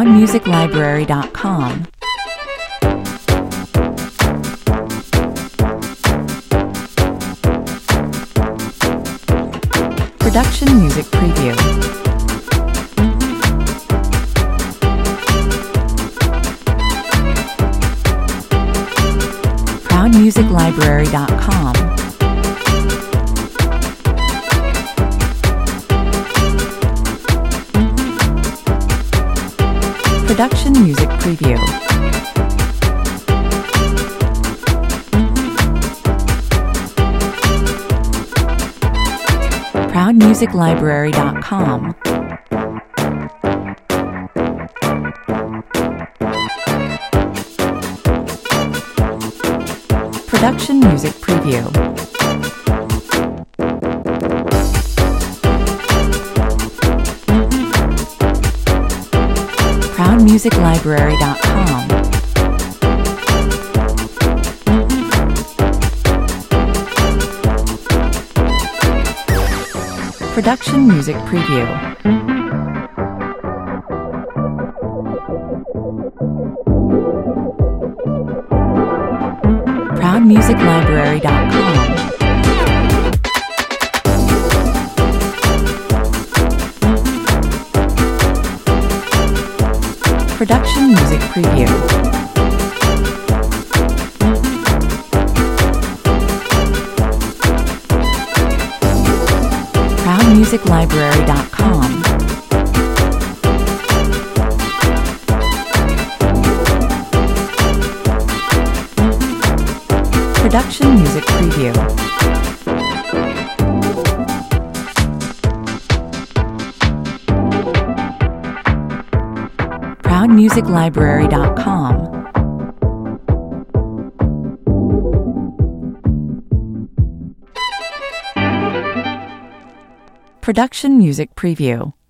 ProudMusicLibrary.com. Production Music Preview. ProudMusicLibrary.com. Production Music Preview. ProudMusicLibrary.com. Production Music Preview. ProudMusicLibrary.com. Production Music Preview. ProudMusicLibrary.com. Production Music Preview. ProudMusicLibrary.com. Production Music Preview. ProudMusicLibrary.com. Production Music Preview.